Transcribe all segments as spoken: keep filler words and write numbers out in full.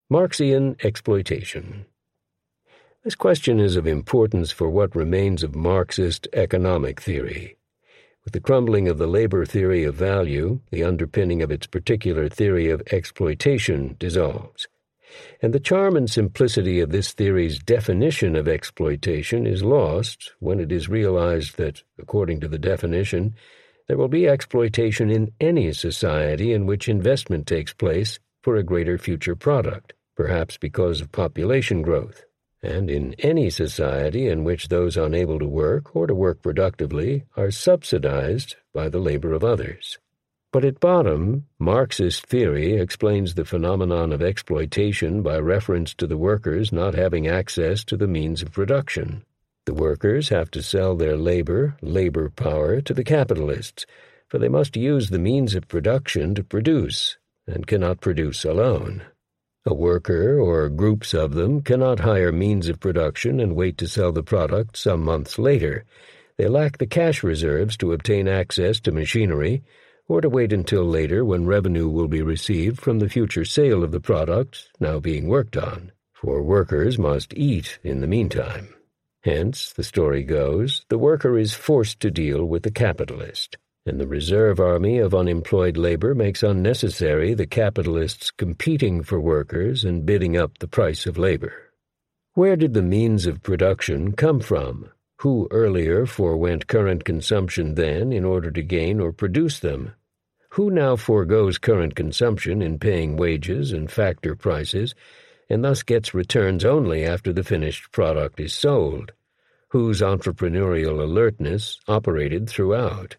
Marxian exploitation. This question is of importance for what remains of Marxist economic theory. With the crumbling of the labor theory of value, the underpinning of its particular theory of exploitation dissolves. And the charm and simplicity of this theory's definition of exploitation is lost when it is realized that, according to the definition, there will be exploitation in any society in which investment takes place for a greater future product, perhaps because of population growth, and in any society in which those unable to work or to work productively are subsidized by the labor of others. But at bottom, Marxist theory explains the phenomenon of exploitation by reference to the workers not having access to the means of production. The workers have to sell their labor, labor power, to the capitalists, for they must use the means of production to produce, and cannot produce alone. A worker, or groups of them, cannot hire means of production and wait to sell the product some months later. They lack the cash reserves to obtain access to machinery, or to wait until later when revenue will be received from the future sale of the product now being worked on, for workers must eat in the meantime. Hence, the story goes, the worker is forced to deal with the capitalist, and the reserve army of unemployed labor makes unnecessary the capitalists competing for workers and bidding up the price of labor. Where did the means of production come from? Who earlier forewent current consumption then in order to gain or produce them? Who now foregoes current consumption in paying wages and factor prices, and thus gets returns only after the finished product is sold? Whose entrepreneurial alertness operated throughout?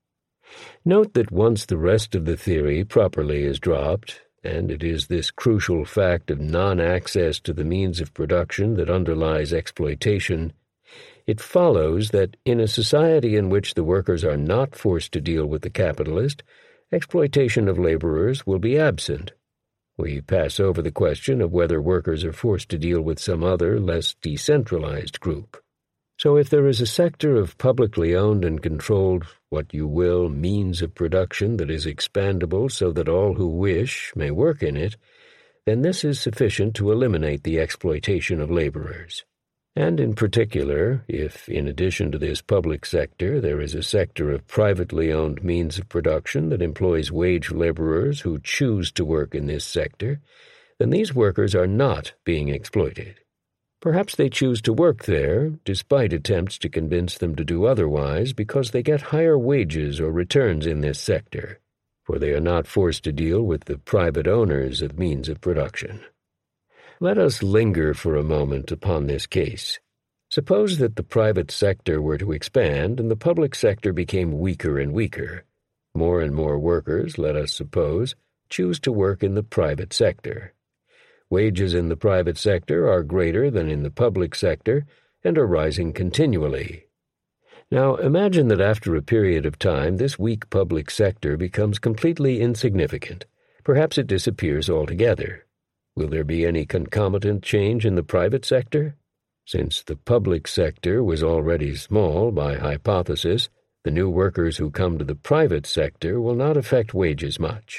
Note that once the rest of the theory properly is dropped, and it is this crucial fact of non-access to the means of production that underlies exploitation, it follows that in a society in which the workers are not forced to deal with the capitalist, exploitation of laborers will be absent. We pass over the question of whether workers are forced to deal with some other, less decentralized group. So if there is a sector of publicly owned and controlled, what you will, means of production that is expandable so that all who wish may work in it, then this is sufficient to eliminate the exploitation of laborers. And in particular, if in addition to this public sector there is a sector of privately owned means of production that employs wage laborers who choose to work in this sector, then these workers are not being exploited. Perhaps they choose to work there, despite attempts to convince them to do otherwise, because they get higher wages or returns in this sector, for they are not forced to deal with the private owners of means of production. Let us linger for a moment upon this case. Suppose that the private sector were to expand and the public sector became weaker and weaker. More and more workers, let us suppose, choose to work in the private sector. Wages in the private sector are greater than in the public sector and are rising continually. Now imagine that after a period of time this weak public sector becomes completely insignificant. Perhaps it disappears altogether. Will there be any concomitant change in the private sector? Since the public sector was already small by hypothesis, the new workers who come to the private sector will not affect wages much.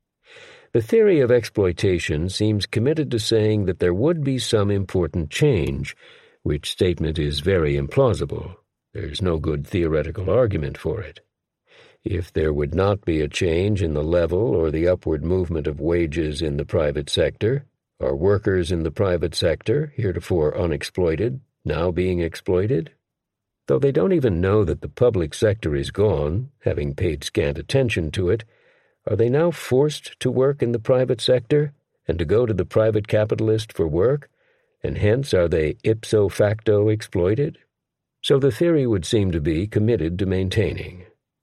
The theory of exploitation seems committed to saying that there would be some important change, which statement is very implausible. There's no good theoretical argument for it. If there would not be a change in the level or the upward movement of wages in the private sector, are workers in the private sector, heretofore unexploited, now being exploited? Though they don't even know that the public sector is gone, having paid scant attention to it, are they now forced to work in the private sector and to go to the private capitalist for work, and hence are they ipso facto exploited? So the theory would seem to be committed to maintaining.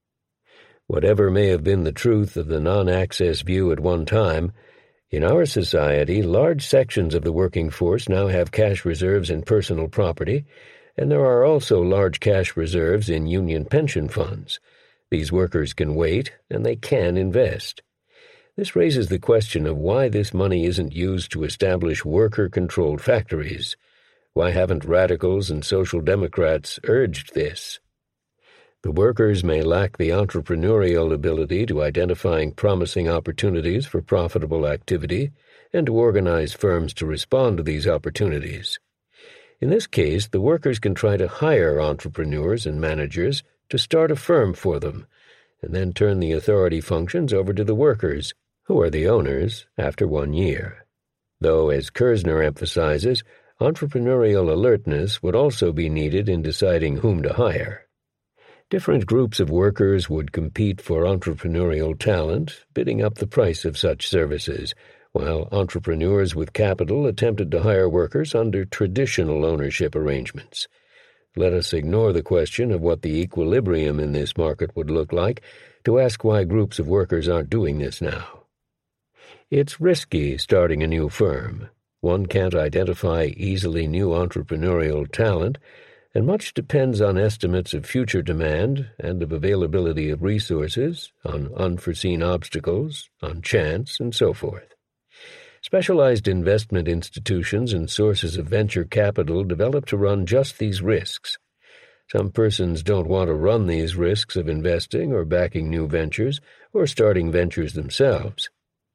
Whatever may have been the truth of the non-access view at one time, in our society large sections of the working force now have cash reserves in personal property, and there are also large cash reserves in union pension funds. These workers can wait, and they can invest. This raises the question of why this money isn't used to establish worker-controlled factories. Why haven't radicals and social democrats urged this? The workers may lack the entrepreneurial ability to identifying promising opportunities for profitable activity, and to organize firms to respond to these opportunities. In this case, the workers can try to hire entrepreneurs and managers to start a firm for them, and then turn the authority functions over to the workers, who are the owners, after one year. Though, as Kerzner emphasizes, entrepreneurial alertness would also be needed in deciding whom to hire. Different groups of workers would compete for entrepreneurial talent, bidding up the price of such services, while entrepreneurs with capital attempted to hire workers under traditional ownership arrangements. Let us ignore the question of what the equilibrium in this market would look like to ask why groups of workers aren't doing this now. It's risky starting a new firm. One can't identify easily new entrepreneurial talent, and much depends on estimates of future demand and of availability of resources, on unforeseen obstacles, on chance, and so forth. Specialized investment institutions and sources of venture capital develop to run just these risks. Some persons don't want to run these risks of investing or backing new ventures or starting ventures themselves.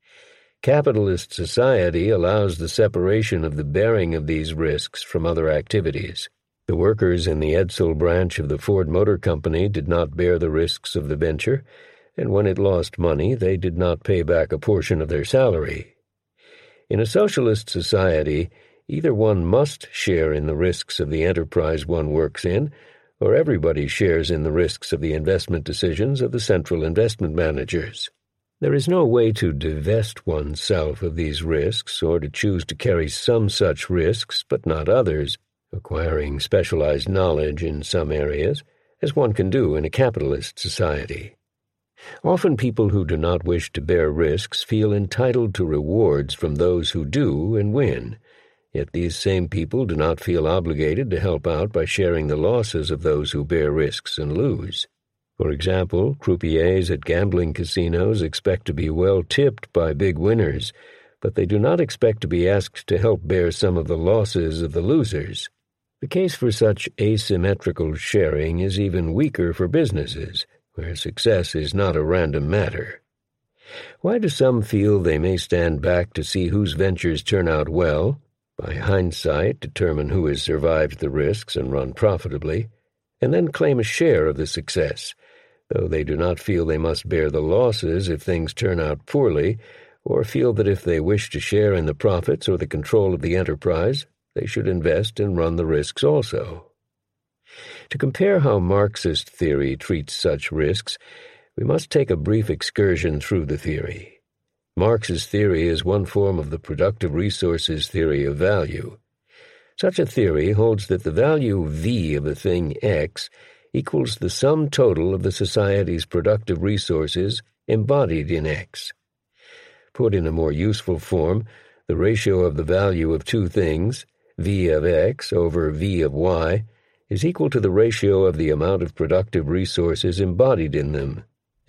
Capitalist society allows the separation of the bearing of these risks from other activities. The workers in the Edsel branch of the Ford Motor Company did not bear the risks of the venture, and when it lost money, they did not pay back a portion of their salary. In a socialist society, either one must share in the risks of the enterprise one works in, or everybody shares in the risks of the investment decisions of the central investment managers. There is no way to divest oneself of these risks or to choose to carry some such risks but not others, acquiring specialized knowledge in some areas, as one can do in a capitalist society. Often people who do not wish to bear risks feel entitled to rewards from those who do and win, yet these same people do not feel obligated to help out by sharing the losses of those who bear risks and lose. For example, croupiers at gambling casinos expect to be well tipped by big winners, but they do not expect to be asked to help bear some of the losses of the losers. The case for such asymmetrical sharing is even weaker for businesses, where success is not a random matter. Why do some feel they may stand back to see whose ventures turn out well, by hindsight determine who has survived the risks and run profitably, and then claim a share of the success, though they do not feel they must bear the losses if things turn out poorly, or feel that if they wish to share in the profits or the control of the enterprise, they should invest and run the risks also? To compare how Marxist theory treats such risks, we must take a brief excursion through the theory. Marx's theory is one form of the productive resources theory of value. Such a theory holds that the value V of a thing X equals the sum total of the society's productive resources embodied in X. Put in a more useful form, the ratio of the value of two things, V of X over V of Y, is equal to the ratio of the amount of productive resources embodied in them,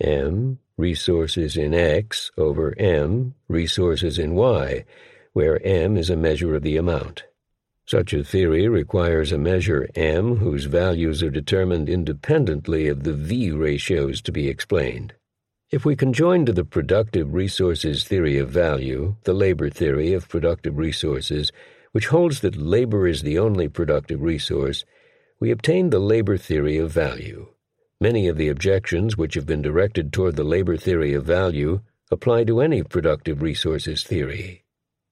M, resources in X, over M, resources in Y, where M is a measure of the amount. Such a theory requires a measure M whose values are determined independently of the V ratios to be explained. If we conjoin to the productive resources theory of value the labor theory of productive resources, which holds that labor is the only productive resource, we obtain the labor theory of value. Many of the objections which have been directed toward the labor theory of value apply to any productive resources theory.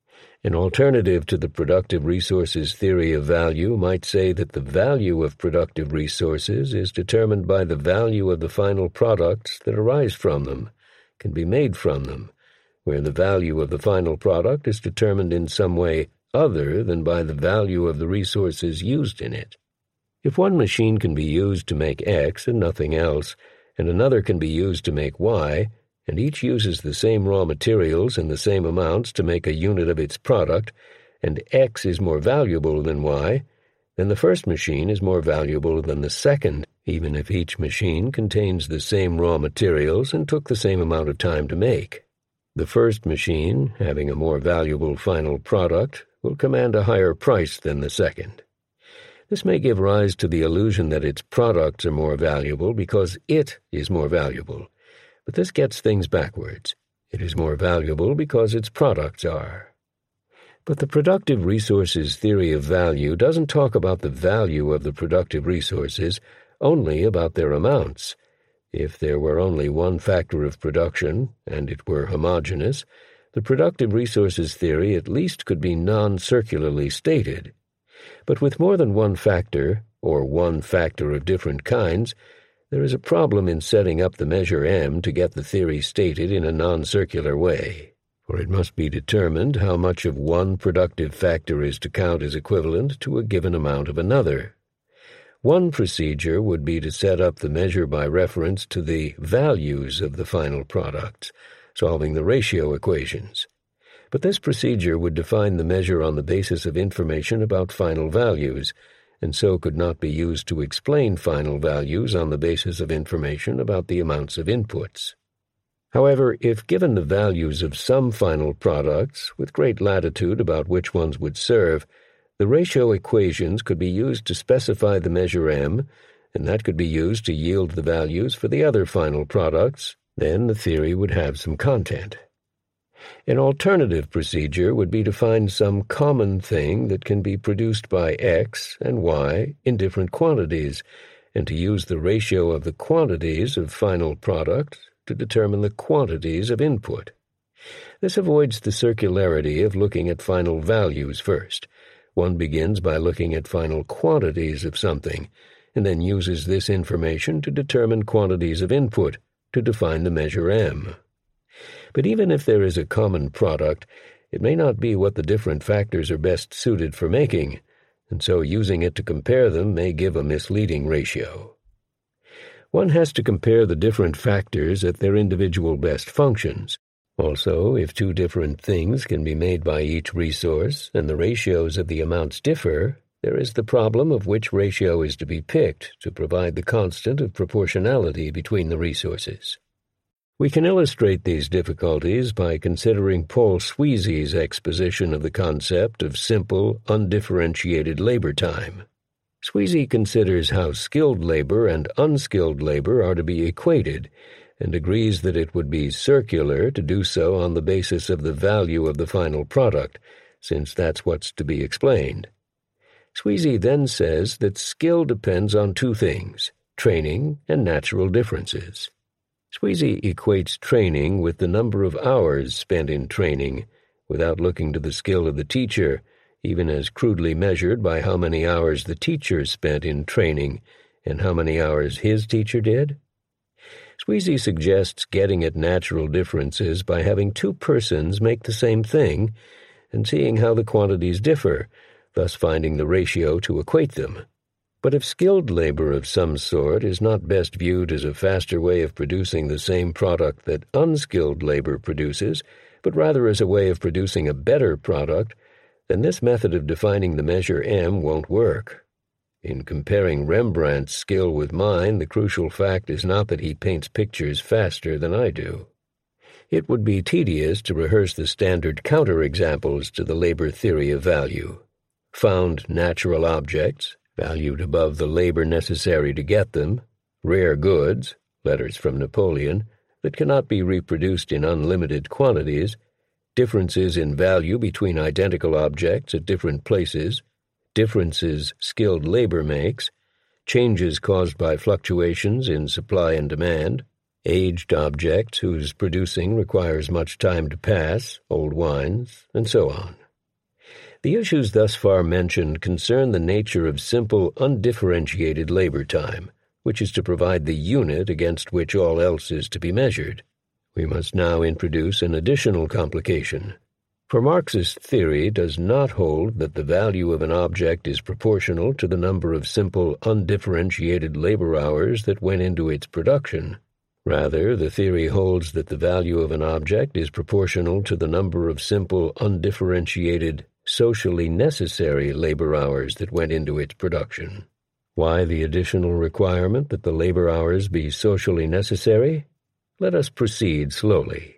An alternative to the productive resources theory of value might say that the value of productive resources is determined by the value of the final products that arise from them, can be made from them, where the value of the final product is determined in some way other than by the value of the resources used in it. If one machine can be used to make X and nothing else, and another can be used to make Y, and each uses the same raw materials in the same amounts to make a unit of its product, and X is more valuable than Y, then the first machine is more valuable than the second, even if each machine contains the same raw materials and took the same amount of time to make. The first machine, having a more valuable final product, will command a higher price than the second. This may give rise to the illusion that its products are more valuable because it is more valuable, but this gets things backwards. It is more valuable because its products are. But the productive resources theory of value doesn't talk about the value of the productive resources, only about their amounts. If there were only one factor of production, and it were homogeneous, the productive resources theory at least could be non-circularly stated. But with more than one factor, or one factor of different kinds, there is a problem in setting up the measure M to get the theory stated in a non-circular way, for it must be determined how much of one productive factor is to count as equivalent to a given amount of another. One procedure would be to set up the measure by reference to the values of the final products, solving the ratio equations. But this procedure would define the measure on the basis of information about final values, and so could not be used to explain final values on the basis of information about the amounts of inputs. However, if given the values of some final products, with great latitude about which ones would serve, the ratio equations could be used to specify the measure M, and that could be used to yield the values for the other final products. Then the theory would have some content. An alternative procedure would be to find some common thing that can be produced by X and Y in different quantities, and to use the ratio of the quantities of final product to determine the quantities of input. This avoids the circularity of looking at final values first. One begins by looking at final quantities of something, and then uses this information to determine quantities of input, to define the measure M. But even if there is a common product, it may not be what the different factors are best suited for making, and so using it to compare them may give a misleading ratio. One has to compare the different factors at their individual best functions. Also, if two different things can be made by each resource, and the ratios of the amounts differ, there is the problem of which ratio is to be picked to provide the constant of proportionality between the resources. We can illustrate these difficulties by considering Paul Sweezy's exposition of the concept of simple, undifferentiated labor time. Sweezy considers how skilled labor and unskilled labor are to be equated, and agrees that it would be circular to do so on the basis of the value of the final product, since that's what's to be explained. Sweezy then says that skill depends on two things, training and natural differences. Sweezy equates training with the number of hours spent in training, without looking to the skill of the teacher, even as crudely measured by how many hours the teacher spent in training and how many hours his teacher did. Sweezy suggests getting at natural differences by having two persons make the same thing and seeing how the quantities differ, thus finding the ratio to equate them. But if skilled labor of some sort is not best viewed as a faster way of producing the same product that unskilled labor produces, but rather as a way of producing a better product, then this method of defining the measure M won't work. In comparing Rembrandt's skill with mine, the crucial fact is not that he paints pictures faster than I do. It would be tedious to rehearse the standard counterexamples to the labor theory of value. Found natural objects, valued above the labor necessary to get them, rare goods, letters from Napoleon, that cannot be reproduced in unlimited quantities, differences in value between identical objects at different places, differences skilled labor makes, changes caused by fluctuations in supply and demand, aged objects whose producing requires much time to pass, old wines, and so on. The issues thus far mentioned concern the nature of simple, undifferentiated labor time, which is to provide the unit against which all else is to be measured. We must now introduce an additional complication. For Marxist theory does not hold that the value of an object is proportional to the number of simple, undifferentiated labor hours that went into its production. Rather, the theory holds that the value of an object is proportional to the number of simple, undifferentiated, socially necessary labor hours that went into its production. Why the additional requirement that the labor hours be socially necessary? Let us proceed slowly.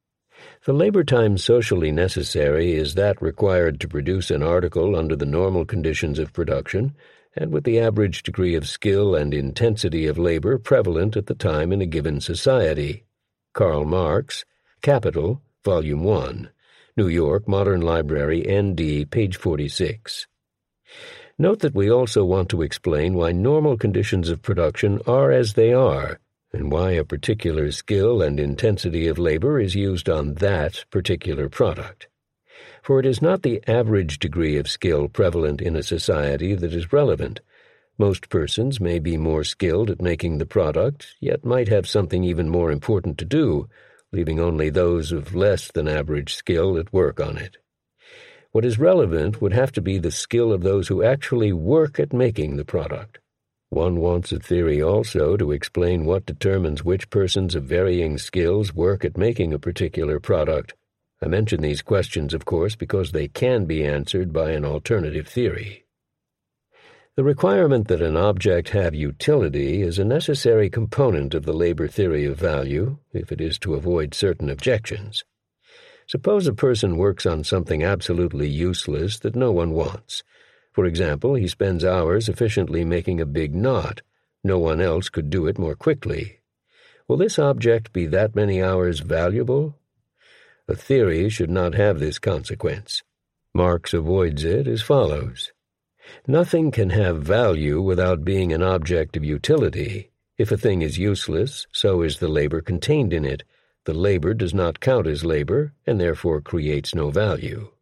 The labor time socially necessary is that required to produce an article under the normal conditions of production and with the average degree of skill and intensity of labor prevalent at the time in a given society. Karl Marx, Capital, Volume one, New York, Modern Library, N D, page forty-six. Note that we also want to explain why normal conditions of production are as they are, and why a particular skill and intensity of labor is used on that particular product. For it is not the average degree of skill prevalent in a society that is relevant. Most persons may be more skilled at making the product, yet might have something even more important to do, leaving only those of less than average skill at work on it. What is relevant would have to be the skill of those who actually work at making the product. One wants a theory also to explain what determines which persons of varying skills work at making a particular product. I mention these questions, of course, because they can be answered by an alternative theory. The requirement that an object have utility is a necessary component of the labor theory of value, if it is to avoid certain objections. Suppose a person works on something absolutely useless that no one wants. For example, he spends hours efficiently making a big knot. No one else could do it more quickly. Will this object be that many hours valuable? A theory should not have this consequence. Marx avoids it as follows. Nothing can have value without being an object of utility. If a thing is useless, so is the labor contained in it. The labor does not count as labor, and therefore creates no value.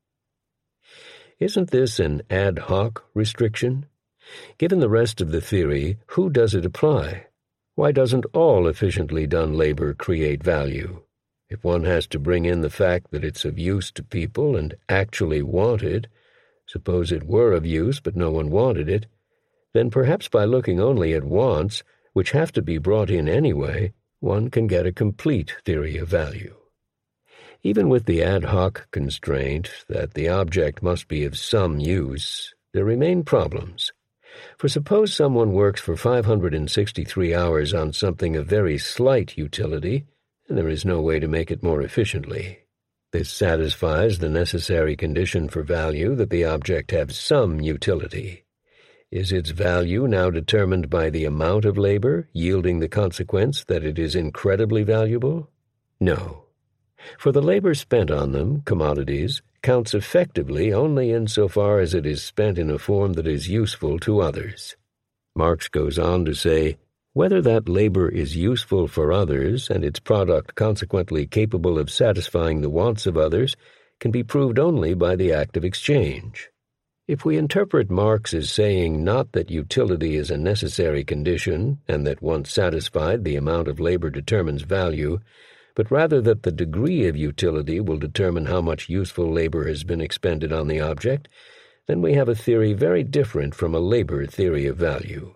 Isn't this an ad hoc restriction? Given the rest of the theory, who does it apply? Why doesn't all efficiently done labor create value? If one has to bring in the fact that it's of use to people and actually wanted, suppose it were of use but no one wanted it, then perhaps by looking only at wants, which have to be brought in anyway, one can get a complete theory of value. Even with the ad hoc constraint that the object must be of some use, there remain problems. For suppose someone works for five hundred sixty-three hours on something of very slight utility, and there is no way to make it more efficiently. This satisfies the necessary condition for value that the object have some utility. Is its value now determined by the amount of labor, yielding the consequence that it is incredibly valuable? No. For the labor spent on them, commodities, counts effectively only insofar as it is spent in a form that is useful to others. Marx goes on to say, whether that labor is useful for others and its product consequently capable of satisfying the wants of others can be proved only by the act of exchange. If we interpret Marx as saying not that utility is a necessary condition and that once satisfied the amount of labor determines value, but rather that the degree of utility will determine how much useful labor has been expended on the object, then we have a theory very different from a labor theory of value.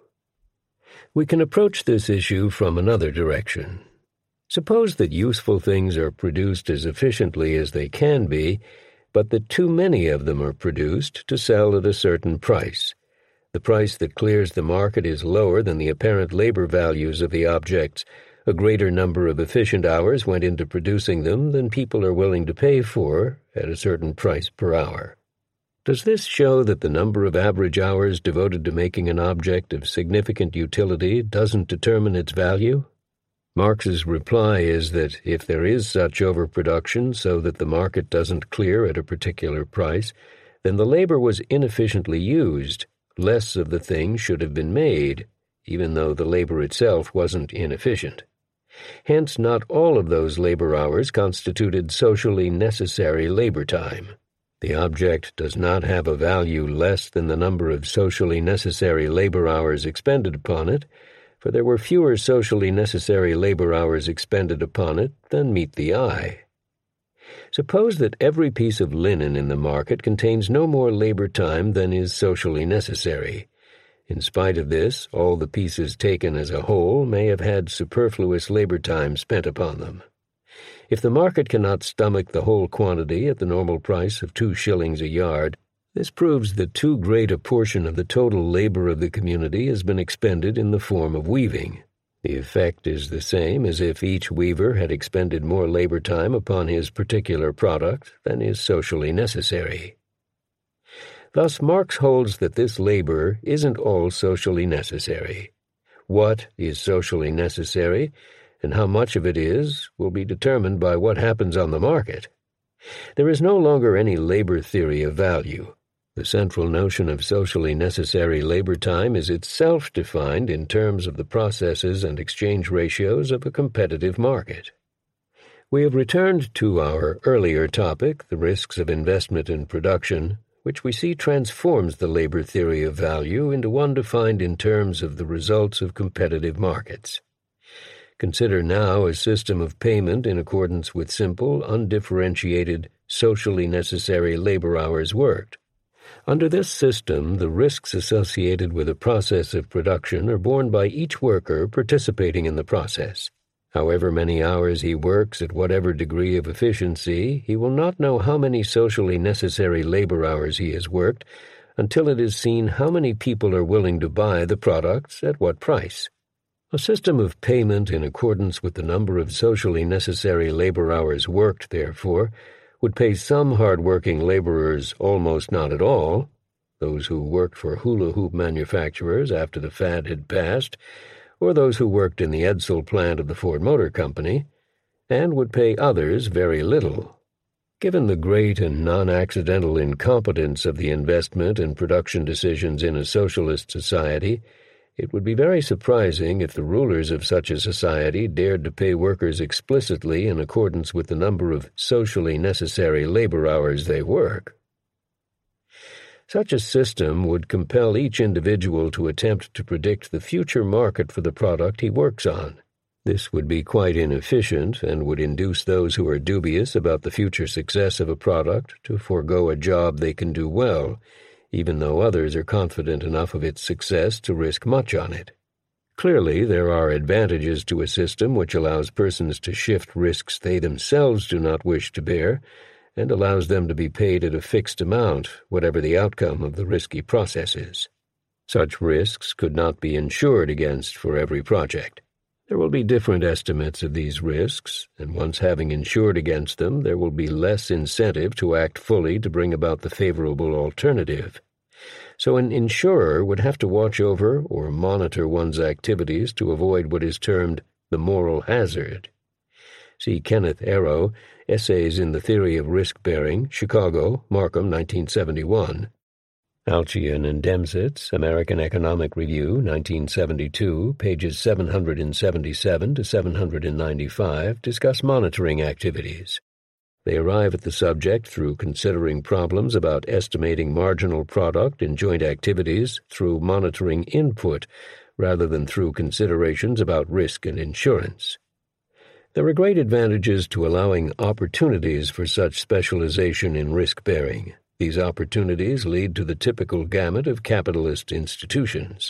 We can approach this issue from another direction. Suppose that useful things are produced as efficiently as they can be, but that too many of them are produced to sell at a certain price. The price that clears the market is lower than the apparent labor values of the objects. A greater number of efficient hours went into producing them than people are willing to pay for at a certain price per hour. Does this show that the number of average hours devoted to making an object of significant utility doesn't determine its value? Marx's reply is that if there is such overproduction so that the market doesn't clear at a particular price, then the labor was inefficiently used. Less of the thing should have been made, even though the labor itself wasn't inefficient. Hence, not all of those labor hours constituted socially necessary labor time. The object does not have a value less than the number of socially necessary labor hours expended upon it, for there were fewer socially necessary labor hours expended upon it than meet the eye. Suppose that every piece of linen in the market contains no more labor time than is socially necessary. In spite of this, all the pieces taken as a whole may have had superfluous labor time spent upon them. If the market cannot stomach the whole quantity at the normal price of two shillings a yard, this proves that too great a portion of the total labor of the community has been expended in the form of weaving. The effect is the same as if each weaver had expended more labor time upon his particular product than is socially necessary. Thus, Marx holds that this labor isn't all socially necessary. What is socially necessary, and how much of it is, will be determined by what happens on the market. There is no longer any labor theory of value. The central notion of socially necessary labor time is itself defined in terms of the processes and exchange ratios of a competitive market. We have returned to our earlier topic, the risks of investment in production, which we see transforms the labor theory of value into one defined in terms of the results of competitive markets. Consider now a system of payment in accordance with simple, undifferentiated, socially necessary labor hours worked. Under this system, the risks associated with a process of production are borne by each worker participating in the process. However many hours he works at whatever degree of efficiency, he will not know how many socially necessary labor hours he has worked until it is seen how many people are willing to buy the products at what price. A system of payment in accordance with the number of socially necessary labor hours worked, therefore, would pay some hard-working laborers almost not at all, those who worked for hula-hoop manufacturers after the fad had passed, or those who worked in the Edsel plant of the Ford Motor Company, and would pay others very little. Given the great and non-accidental incompetence of the investment and production decisions in a socialist society, it would be very surprising if the rulers of such a society dared to pay workers explicitly in accordance with the number of socially necessary labor hours they work. Such a system would compel each individual to attempt to predict the future market for the product he works on. This would be quite inefficient and would induce those who are dubious about the future success of a product to forego a job they can do well, even though others are confident enough of its success to risk much on it. Clearly, there are advantages to a system which allows persons to shift risks they themselves do not wish to bear, and allows them to be paid at a fixed amount, whatever the outcome of the risky process is. Such risks could not be insured against for every project. There will be different estimates of these risks, and once having insured against them, there will be less incentive to act fully to bring about the favorable alternative. So an insurer would have to watch over or monitor one's activities to avoid what is termed the moral hazard. See Kenneth Arrow, Essays in the Theory of Risk-Bearing, Chicago, Markham, nineteen seventy-one. Alchian and Demsetz, American Economic Review, nineteen seventy-two, pages seven hundred seventy-seven to seven hundred ninety-five, discuss monitoring activities. They arrive at the subject through considering problems about estimating marginal product in joint activities through monitoring input, rather than through considerations about risk and insurance. There are great advantages to allowing opportunities for such specialization in risk-bearing. These opportunities lead to the typical gamut of capitalist institutions.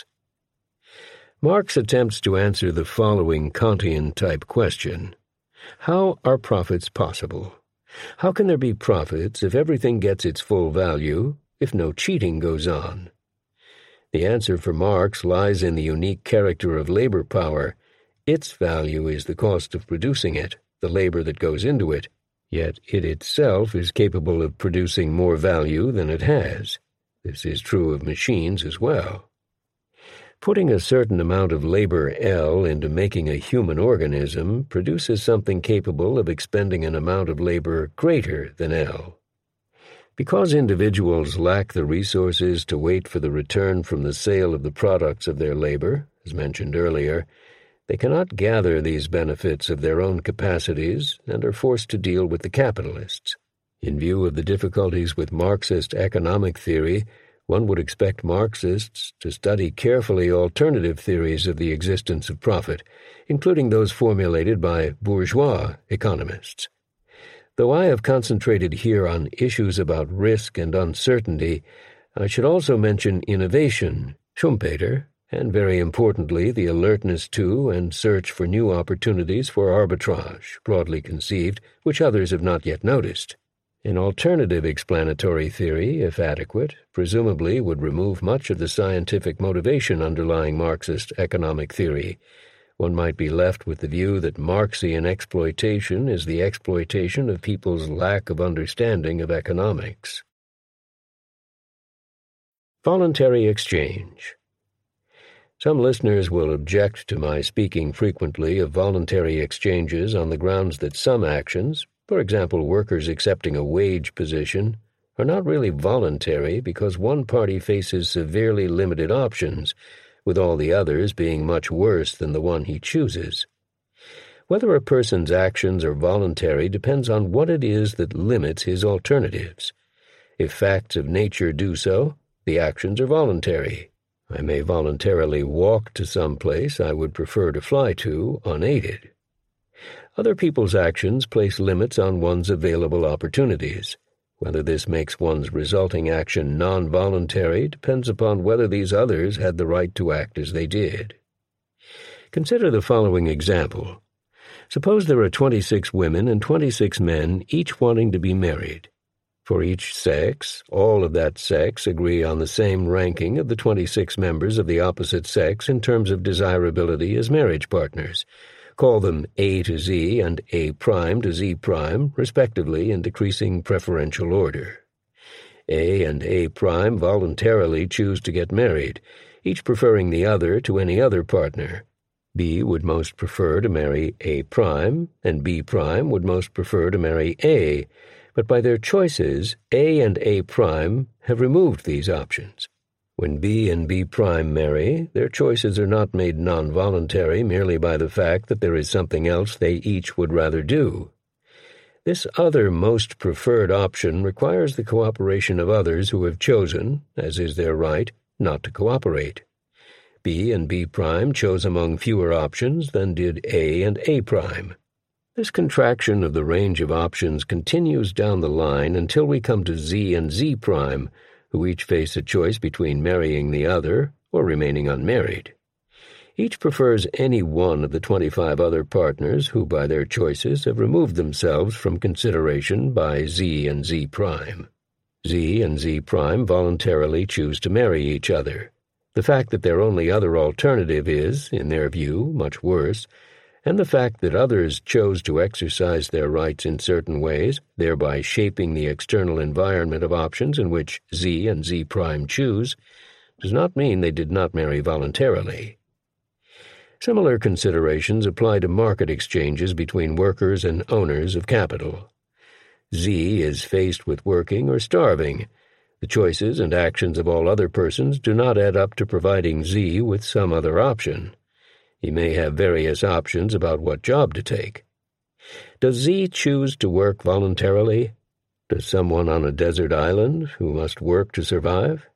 Marx attempts to answer the following Kantian-type question. How are profits possible? How can there be profits if everything gets its full value, if no cheating goes on? The answer for Marx lies in the unique character of labor power. Its value is the cost of producing it, the labor that goes into it, yet it itself is capable of producing more value than it has. This is true of machines as well. Putting a certain amount of labor L into making a human organism produces something capable of expending an amount of labor greater than L. Because individuals lack the resources to wait for the return from the sale of the products of their labor, as mentioned earlier, they cannot gather these benefits of their own capacities and are forced to deal with the capitalists. In view of the difficulties with Marxist economic theory, one would expect Marxists to study carefully alternative theories of the existence of profit, including those formulated by bourgeois economists. Though I have concentrated here on issues about risk and uncertainty, I should also mention innovation, Schumpeter, and very importantly the alertness to and search for new opportunities for arbitrage, broadly conceived, which others have not yet noticed. An alternative explanatory theory, if adequate, presumably would remove much of the scientific motivation underlying Marxist economic theory. One might be left with the view that Marxian exploitation is the exploitation of people's lack of understanding of economics. Voluntary exchange. Some listeners will object to my speaking frequently of voluntary exchanges on the grounds that some actions, For example, workers accepting a wage position are not really voluntary because one party faces severely limited options, with all the others being much worse than the one he chooses. Whether a person's actions are voluntary depends on what it is that limits his alternatives. If facts of nature do so, the actions are voluntary. I may voluntarily walk to some place I would prefer to fly to unaided. Other people's actions place limits on one's available opportunities. Whether this makes one's resulting action non-voluntary depends upon whether these others had the right to act as they did. Consider the following example. Suppose there are twenty-six women and twenty-six men, each wanting to be married. For each sex, all of that sex agree on the same ranking of the twenty-six members of the opposite sex in terms of desirability as marriage partners. Call them A to Z and A prime to Z prime, respectively, in decreasing preferential order. A and A prime voluntarily choose to get married, each preferring the other to any other partner. B would most prefer to marry A prime, and B prime would most prefer to marry A, but by their choices, A and A prime have removed these options. When B and B prime marry, their choices are not made non-voluntary merely by the fact that there is something else they each would rather do. This other most preferred option requires the cooperation of others who have chosen, as is their right, not to cooperate. B and B prime chose among fewer options than did A and A prime. This contraction of the range of options continues down the line until we come to Z and Z prime, who each face a choice between marrying the other or remaining unmarried. Each prefers any one of the twenty-five other partners who, by their choices, have removed themselves from consideration by Z and Z prime. Z and Z prime voluntarily choose to marry each other. The fact that their only other alternative is, in their view, much worse, and the fact that others chose to exercise their rights in certain ways, thereby shaping the external environment of options in which Z and Z prime choose, does not mean they did not marry voluntarily. Similar considerations apply to market exchanges between workers and owners of capital. Z is faced with working or starving. The choices and actions of all other persons do not add up to providing Z with some other option. He may have various options about what job to take. Does Z choose to work voluntarily? Does someone on a desert island who must work to survive?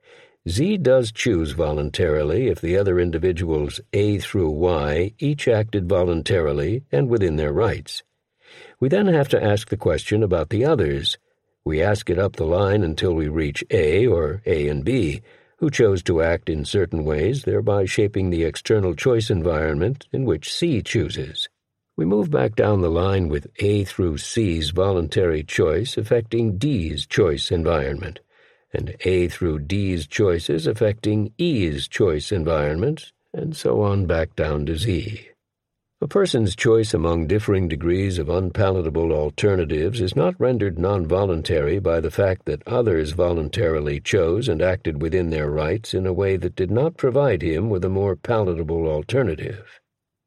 Z does choose voluntarily if the other individuals A through Y each acted voluntarily and within their rights. We then have to ask the question about the others. We ask it up the line until we reach A or A and B, who chose to act in certain ways, thereby shaping the external choice environment in which C chooses. We move back down the line with A through C's voluntary choice affecting D's choice environment, and A through D's choices affecting E's choice environment, and so on back down to Z. A person's choice among differing degrees of unpalatable alternatives is not rendered non-voluntary by the fact that others voluntarily chose and acted within their rights in a way that did not provide him with a more palatable alternative.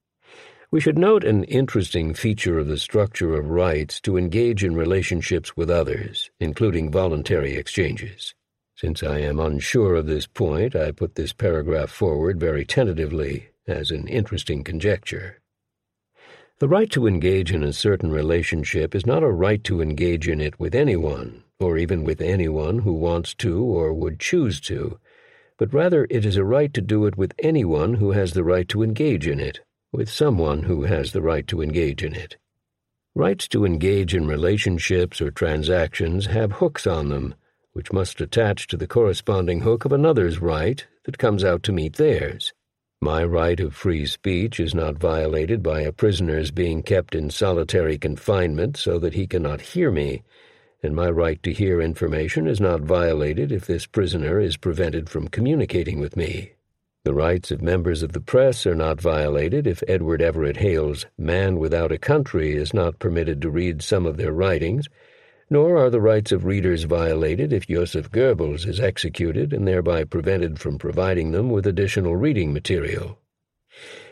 We should note an interesting feature of the structure of rights to engage in relationships with others, including voluntary exchanges. Since I am unsure of this point, I put this paragraph forward very tentatively as an interesting conjecture. The right to engage in a certain relationship is not a right to engage in it with anyone, or even with anyone who wants to or would choose to, but rather it is a right to do it with anyone who has the right to engage in it, with someone who has the right to engage in it. Rights to engage in relationships or transactions have hooks on them, which must attach to the corresponding hook of another's right that comes out to meet theirs. My right of free speech is not violated by a prisoner's being kept in solitary confinement so that he cannot hear me, and my right to hear information is not violated if this prisoner is prevented from communicating with me. The rights of members of the press are not violated if Edward Everett Hale's Man Without a Country is not permitted to read some of their writings, nor are the rights of readers violated if Joseph Goebbels is executed and thereby prevented from providing them with additional reading material.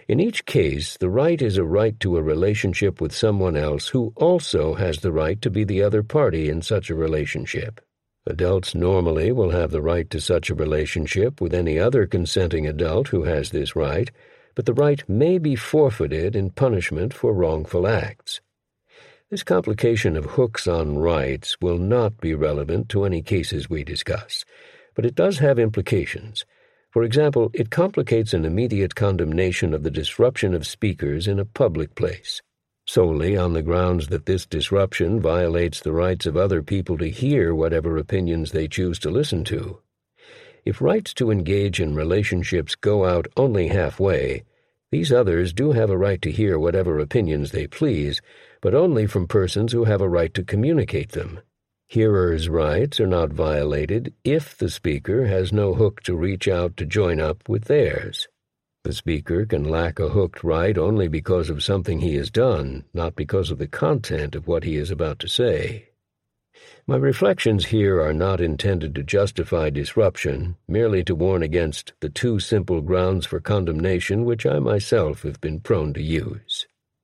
In each case, the right is a right to a relationship with someone else who also has the right to be the other party in such a relationship. Adults normally will have the right to such a relationship with any other consenting adult who has this right, but the right may be forfeited in punishment for wrongful acts. This complication of hooks on rights will not be relevant to any cases we discuss, but it does have implications. For example, it complicates an immediate condemnation of the disruption of speakers in a public place, solely on the grounds that this disruption violates the rights of other people to hear whatever opinions they choose to listen to. If rights to engage in relationships go out only halfway, these others do have a right to hear whatever opinions they please, but only from persons who have a right to communicate them. Hearers' rights are not violated if the speaker has no hook to reach out to join up with theirs. The speaker can lack a hooked right only because of something he has done, not because of the content of what he is about to say. My reflections here are not intended to justify disruption, merely to warn against the two simple grounds for condemnation which I myself have been prone to use.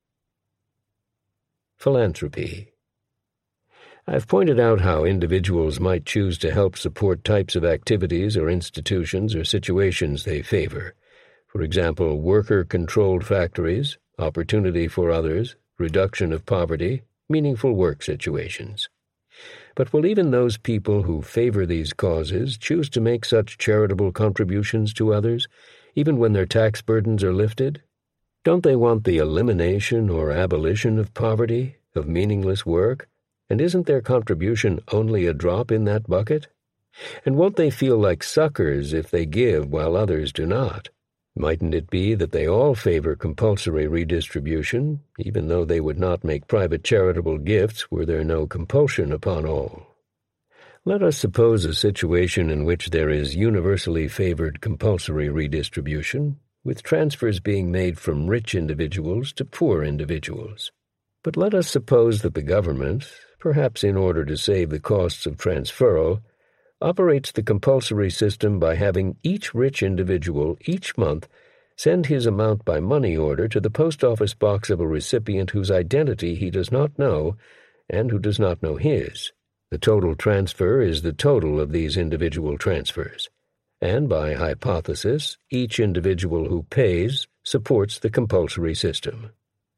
Philanthropy. I've pointed out how individuals might choose to help support types of activities or institutions or situations they favor. For example, worker-controlled factories, opportunity for others, reduction of poverty, meaningful work situations. But will even those people who favor these causes choose to make such charitable contributions to others, even when their tax burdens are lifted? Don't they want the elimination or abolition of poverty, of meaningless work? And isn't their contribution only a drop in that bucket? And won't they feel like suckers if they give while others do not? Mightn't it be that they all favor compulsory redistribution, even though they would not make private charitable gifts were there no compulsion upon all? Let us suppose a situation in which there is universally favored compulsory redistribution, with transfers being made from rich individuals to poor individuals. But let us suppose that the government, perhaps in order to save the costs of transferal, operates the compulsory system by having each rich individual each month send his amount by money order to the post office box of a recipient whose identity he does not know and who does not know his. The total transfer is the total of these individual transfers, and by hypothesis, each individual who pays supports the compulsory system.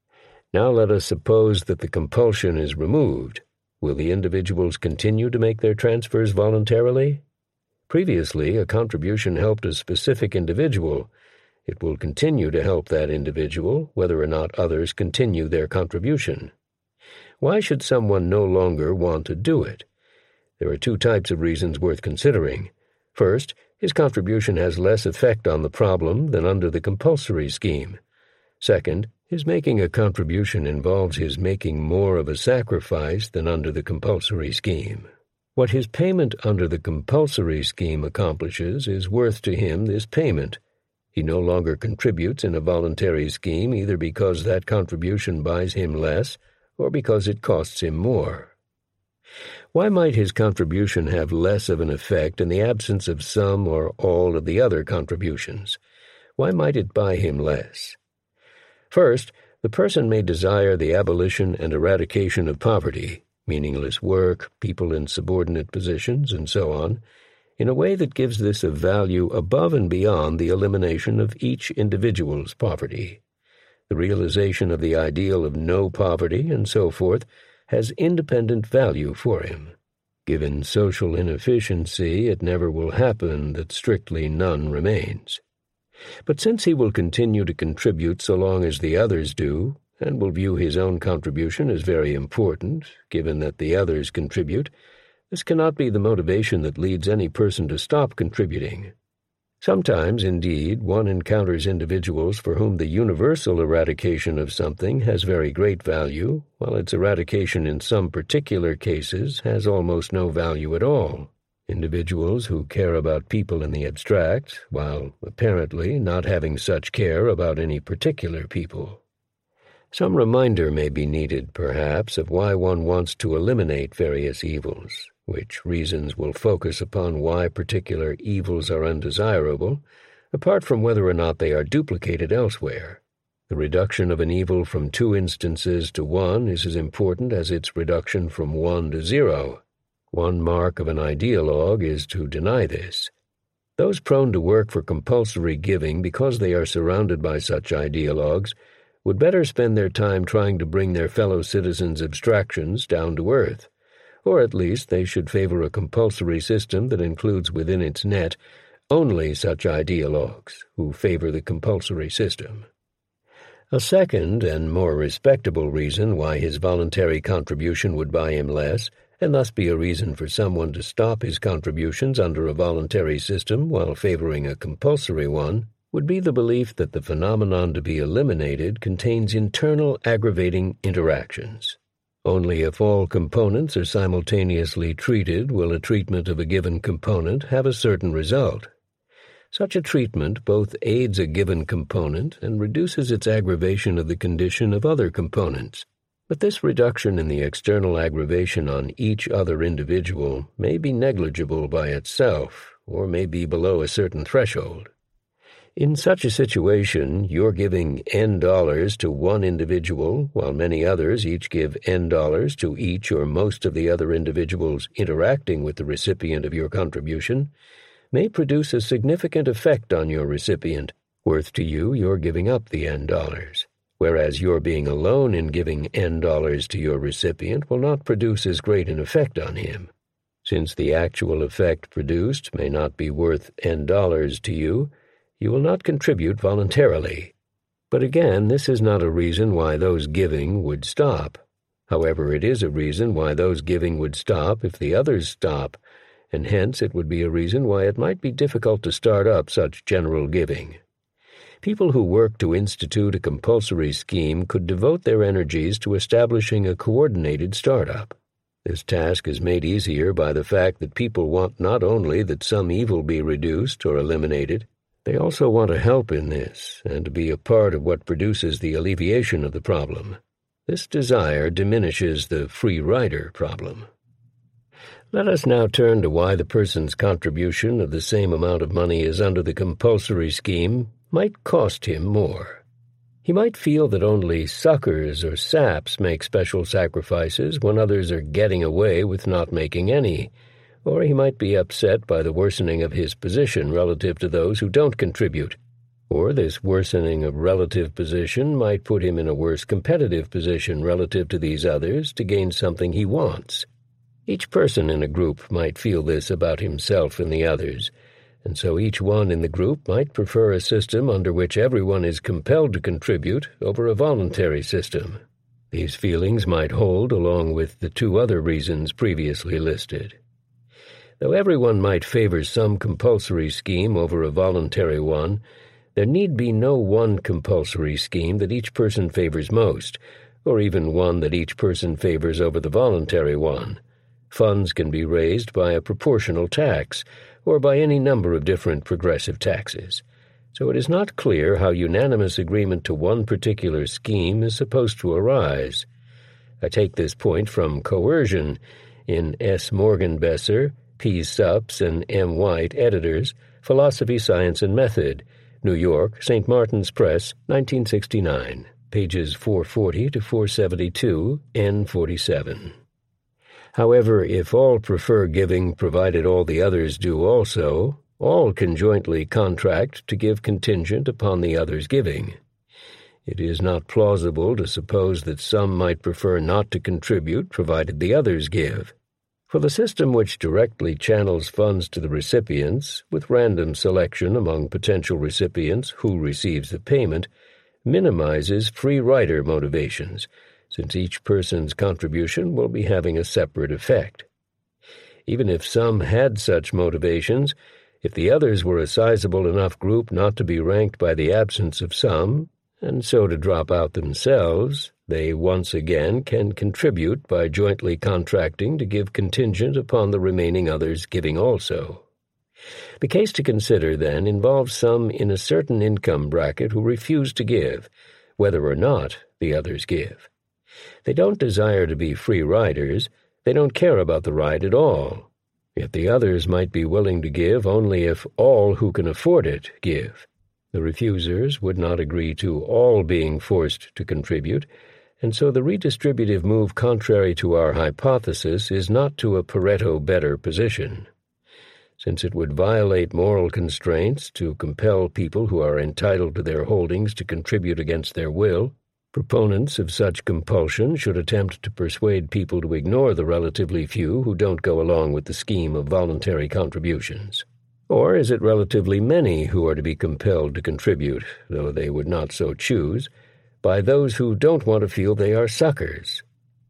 Now let us suppose that the compulsion is removed. Will the individuals continue to make their transfers voluntarily? Previously, a contribution helped a specific individual. It will continue to help that individual, whether or not others continue their contribution. Why should someone no longer want to do it? There are two types of reasons worth considering. First, his contribution has less effect on the problem than under the compulsory scheme. Second, his making a contribution involves his making more of a sacrifice than under the compulsory scheme. What his payment under the compulsory scheme accomplishes is worth to him this payment. He no longer contributes in a voluntary scheme either because that contribution buys him less or because it costs him more. Why might his contribution have less of an effect in the absence of some or all of the other contributions? Why might it buy him less? First, the person may desire the abolition and eradication of poverty, meaningless work, people in subordinate positions, and so on, in a way that gives this a value above and beyond the elimination of each individual's poverty. The realization of the ideal of no poverty, and so forth, has independent value for him. Given social inefficiency, it never will happen that strictly none remains. But since he will continue to contribute so long as the others do, and will view his own contribution as very important, given that the others contribute, this cannot be the motivation that leads any person to stop contributing. Sometimes, indeed, one encounters individuals for whom the universal eradication of something has very great value, while its eradication in some particular cases has almost no value at all. Individuals who care about people in the abstract, while apparently not having such care about any particular people. Some reminder may be needed, perhaps, of why one wants to eliminate various evils, which reasons will focus upon why particular evils are undesirable, apart from whether or not they are duplicated elsewhere. The reduction of an evil from two instances to one is as important as its reduction from one to zero. One mark of an ideologue is to deny this. Those prone to work for compulsory giving because they are surrounded by such ideologues would better spend their time trying to bring their fellow citizens' abstractions down to earth, or at least they should favor a compulsory system that includes within its net only such ideologues who favor the compulsory system. A second and more respectable reason why his voluntary contribution would buy him less, and thus be a reason for someone to stop his contributions under a voluntary system while favoring a compulsory one, would be the belief that the phenomenon to be eliminated contains internal aggravating interactions. Only if all components are simultaneously treated will a treatment of a given component have a certain result. Such a treatment both aids a given component and reduces its aggravation of the condition of other components. But this reduction in the external aggravation on each other individual may be negligible by itself, or may be below a certain threshold. In such a situation, you're giving N dollars to one individual, while many others each give N dollars to each or most of the other individuals interacting with the recipient of your contribution, may produce a significant effect on your recipient, worth to you your giving up the N dollars, whereas your being alone in giving N dollars to your recipient will not produce as great an effect on him. Since the actual effect produced may not be worth N dollars to you, you will not contribute voluntarily. But again, this is not a reason why those giving would stop. However, it is a reason why those giving would stop if the others stop, and hence it would be a reason why it might be difficult to start up such general giving. People who work to institute a compulsory scheme could devote their energies to establishing a coordinated startup. This task is made easier by the fact that people want not only that some evil be reduced or eliminated, they also want to help in this and to be a part of what produces the alleviation of the problem. This desire diminishes the free rider problem. Let us now turn to why the person's contribution of the same amount of money as under the compulsory scheme might cost him more. He might feel that only suckers or saps make special sacrifices when others are getting away with not making any, or he might be upset by the worsening of his position relative to those who don't contribute, or this worsening of relative position might put him in a worse competitive position relative to these others to gain something he wants. Each person in a group might feel this about himself and the others, and so each one in the group might prefer a system under which everyone is compelled to contribute over a voluntary system. These feelings might hold along with the two other reasons previously listed. Though everyone might favor some compulsory scheme over a voluntary one, there need be no one compulsory scheme that each person favors most, or even one that each person favors over the voluntary one. Funds can be raised by a proportional tax, or by any number of different progressive taxes, so it is not clear how unanimous agreement to one particular scheme is supposed to arise. I take this point from Coercion in S. Morgenbesser, P. Supps, and M. White, editors, Philosophy, Science, and Method, New York, Saint Martin's Press, nineteen sixty-nine, pages four forty to four seventy-two, N forty-seven. However, if all prefer giving provided all the others do also, all can jointly contract to give contingent upon the others' giving. It is not plausible to suppose that some might prefer not to contribute provided the others give. For the system which directly channels funds to the recipients, with random selection among potential recipients who receives the payment, minimizes free rider motivations, since each person's contribution will be having a separate effect. Even if some had such motivations, if the others were a sizable enough group not to be ranked by the absence of some, and so to drop out themselves, they once again can contribute by jointly contracting to give contingent upon the remaining others giving also. The case to consider, then, involves some in a certain income bracket who refuse to give, whether or not the others give. They don't desire to be free riders, they don't care about the ride at all, yet the others might be willing to give only if all who can afford it give. The refusers would not agree to all being forced to contribute, and so the redistributive move contrary to our hypothesis is not to a Pareto better position. Since it would violate moral constraints to compel people who are entitled to their holdings to contribute against their will, proponents of such compulsion should attempt to persuade people to ignore the relatively few who don't go along with the scheme of voluntary contributions. Or is it relatively many who are to be compelled to contribute, though they would not so choose, by those who don't want to feel they are suckers?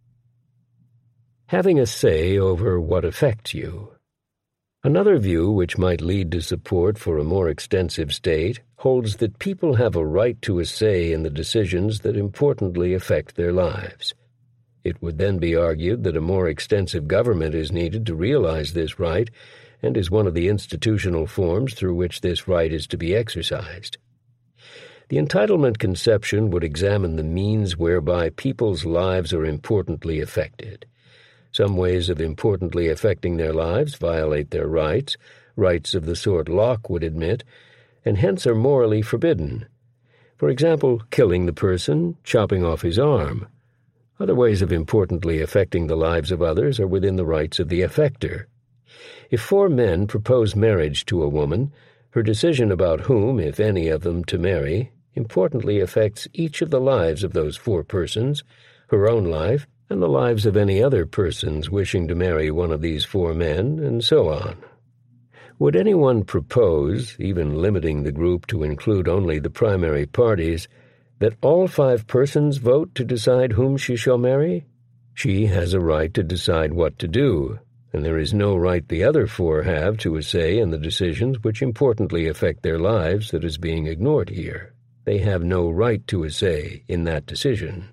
Having a say over what affects you. Another view which might lead to support for a more extensive state holds that people have a right to a say in the decisions that importantly affect their lives. It would then be argued that a more extensive government is needed to realize this right, and is one of the institutional forms through which this right is to be exercised. The entitlement conception would examine the means whereby people's lives are importantly affected. Some ways of importantly affecting their lives violate their rights, rights of the sort Locke would admit, and hence are morally forbidden. For example, killing the person, chopping off his arm. Other ways of importantly affecting the lives of others are within the rights of the affector. If four men propose marriage to a woman, her decision about whom, if any of them, to marry importantly affects each of the lives of those four persons, her own life, and the lives of any other persons wishing to marry one of these four men, and so on. Would anyone propose, even limiting the group to include only the primary parties, that all five persons vote to decide whom she shall marry? She has a right to decide what to do, and there is no right the other four have to a say in the decisions which importantly affect their lives that is being ignored here. They have no right to a say in that decision.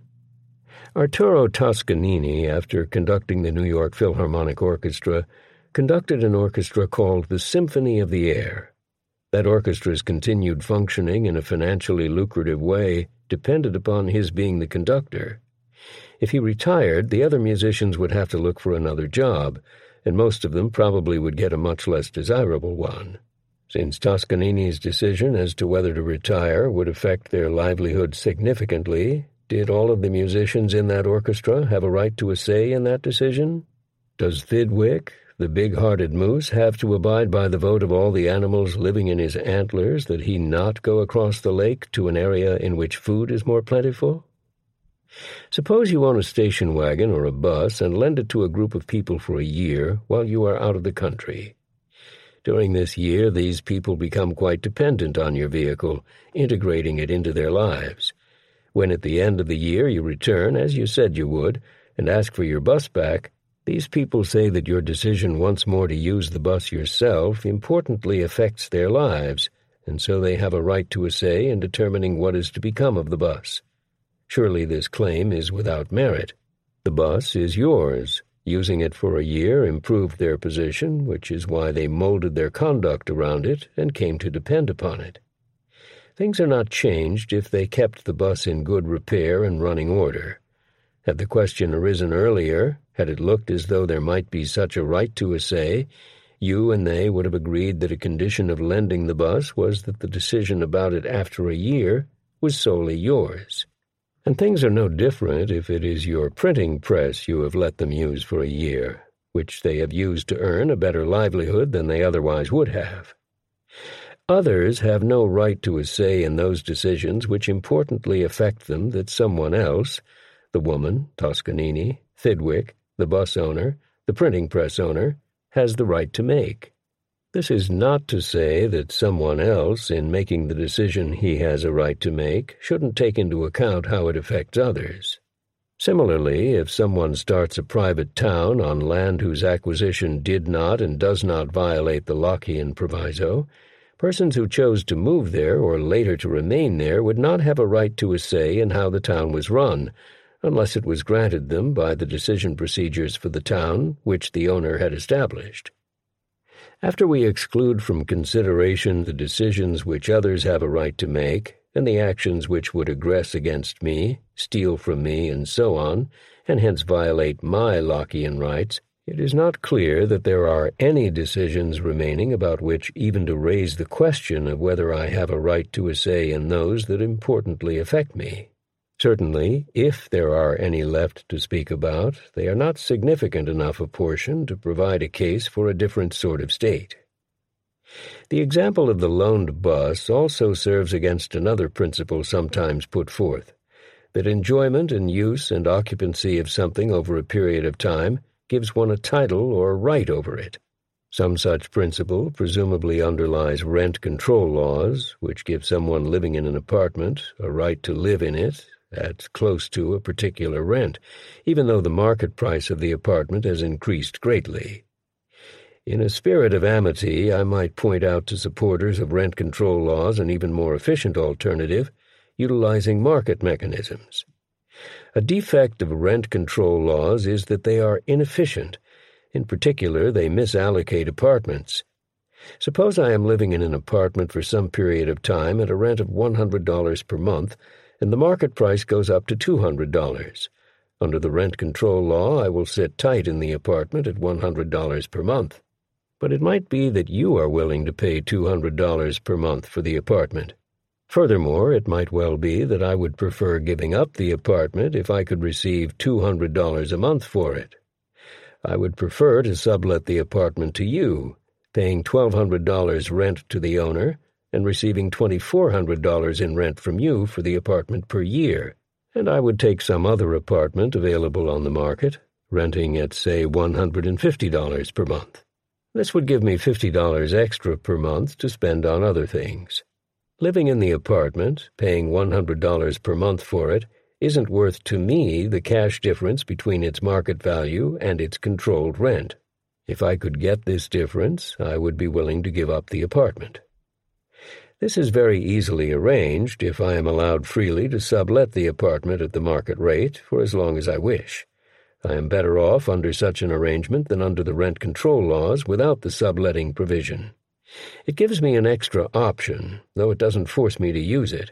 Arturo Toscanini, after conducting the New York Philharmonic Orchestra, conducted an orchestra called the Symphony of the Air. That orchestra's continued functioning in a financially lucrative way depended upon his being the conductor. If he retired, the other musicians would have to look for another job, and most of them probably would get a much less desirable one. Since Toscanini's decision as to whether to retire would affect their livelihood significantly, did all of the musicians in that orchestra have a right to a say in that decision? Does Thidwick, the big-hearted moose, have to abide by the vote of all the animals living in his antlers that he not go across the lake to an area in which food is more plentiful? Suppose you own a station wagon or a bus and lend it to a group of people for a year while you are out of the country. During this year, these people become quite dependent on your vehicle, integrating it into their lives. When at the end of the year you return, as you said you would, and ask for your bus back, these people say that your decision once more to use the bus yourself importantly affects their lives, and so they have a right to a say in determining what is to become of the bus. Surely this claim is without merit. The bus is yours. Using it for a year improved their position, which is why they molded their conduct around it and came to depend upon it. Things are not changed if they kept the bus in good repair and running order. Had the question arisen earlier, had it looked as though there might be such a right to a say, you and they would have agreed that a condition of lending the bus was that the decision about it after a year was solely yours. And things are no different if it is your printing press you have let them use for a year, which they have used to earn a better livelihood than they otherwise would have. Others have no right to a say in those decisions which importantly affect them that someone else, the woman, Toscanini, Thidwick, the bus owner, the printing press owner, has the right to make. This is not to say that someone else, in making the decision he has a right to make, shouldn't take into account how it affects others. Similarly, if someone starts a private town on land whose acquisition did not and does not violate the Lockean proviso, persons who chose to move there or later to remain there would not have a right to a say in how the town was run, unless it was granted them by the decision procedures for the town which the owner had established. After we exclude from consideration the decisions which others have a right to make, and the actions which would aggress against me, steal from me, and so on, and hence violate my Lockean rights, It is not clear that there are any decisions remaining about which even to raise the question of whether I have a right to a say in those that importantly affect me. Certainly, if there are any left to speak about, they are not significant enough a portion to provide a case for a different sort of state. The example of the loaned bus also serves against another principle sometimes put forth, that enjoyment and use and occupancy of something over a period of time gives one a title or right over it. Some such principle presumably underlies rent control laws, which give someone living in an apartment a right to live in it at close to a particular rent, even though the market price of the apartment has increased greatly. In a spirit of amity, I might point out to supporters of rent control laws an even more efficient alternative, utilizing market mechanisms. A defect of rent control laws is that they are inefficient. In particular, they misallocate apartments. Suppose I am living in an apartment for some period of time at a rent of one hundred dollars per month, and the market price goes up to two hundred dollars. Under the rent control law, I will sit tight in the apartment at one hundred dollars per month. But it might be that you are willing to pay two hundred dollars per month for the apartment. Furthermore, it might well be that I would prefer giving up the apartment if I could receive two hundred dollars a month for it. I would prefer to sublet the apartment to you, paying twelve hundred dollars rent to the owner and receiving twenty-four hundred dollars in rent from you for the apartment per year, and I would take some other apartment available on the market, renting at, say, one hundred fifty dollars per month. This would give me fifty dollars extra per month to spend on other things. Living in the apartment, paying one hundred dollars per month for it, isn't worth to me the cash difference between its market value and its controlled rent. If I could get this difference, I would be willing to give up the apartment. This is very easily arranged if I am allowed freely to sublet the apartment at the market rate for as long as I wish. I am better off under such an arrangement than under the rent control laws without the subletting provision. It gives me an extra option, though it doesn't force me to use it.